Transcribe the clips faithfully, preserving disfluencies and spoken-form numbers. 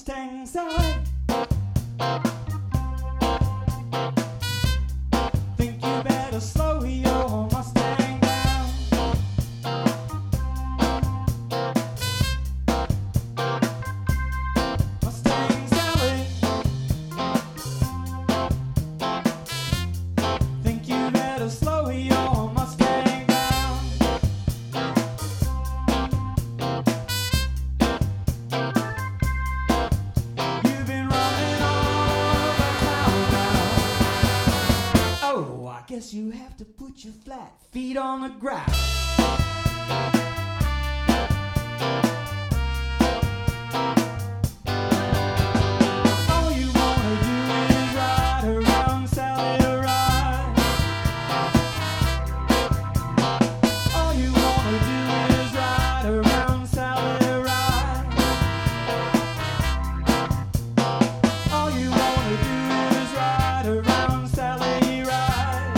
Mustang Sally. Think you better slow your Mustang down. Mustang Sally. Think you better slow your Mustang down. You've been running all over town now. Oh, I guess you have to put your flat feet on the ground. All you wanna do is ride around Sally ride. All you wanna do is ride around Sally ride. All you wanna do is ride around Sally ride.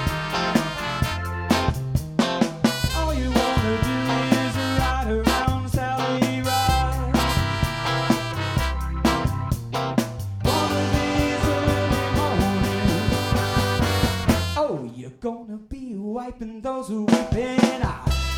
All you wanna do is ride around Sally ride. One of these early mornings, oh, you're gonna be wiping those weeping eyes.